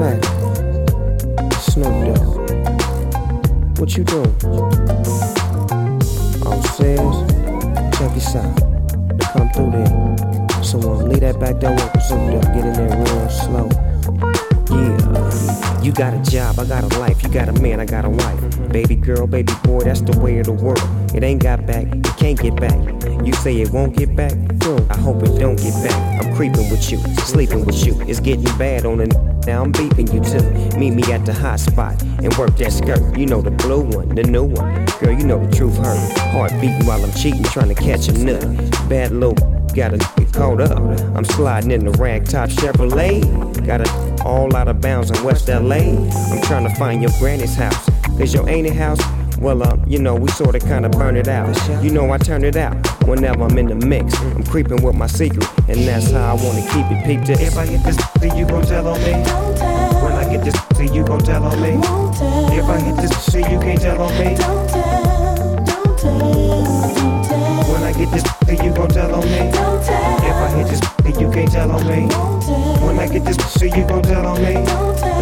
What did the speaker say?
fact, Snoop Dogg, what you doing? Sis, check this out. To come through there. So leave that back door open, Snoop Dogg, get in there real slow. Yeah, you got a job, I got a life. You got a man, I got a wife. Baby girl, baby boy, that's the way of the world. It ain't got back, it can't get back. You say it won't get back? I hope it don't get back. I'm creeping with you, sleeping with you. It's getting bad on the now I'm beeping you too. Meet me at the hot spot and work that skirt. You know the blue one, the new one. Girl, you know the truth hurt. Heart beating while I'm cheating, trying to catch a nut. Bad little gotta get caught up. I'm sliding in the ragtop Chevrolet. Got it all out of bounds in West LA. I'm trying to find your granny's house. Cause your auntie house, well, you know, we sorta kinda burn it out. You know I turn it out whenever I'm in the mix. I'm creeping with my secret, and that's how I wanna keep it. Peep this. If I get this, you gon' tell on me. Don't tell. When I get this, you gon' tell on me. Won't tell. If I hit this, you can't tell on me. Don't tell. Don't tell. Don't tell. When I get this, you gon' tell on me. Don't tell. If I hit this, you can't tell on me. Won't tell. When I get this, you gon' tell on me. Don't tell.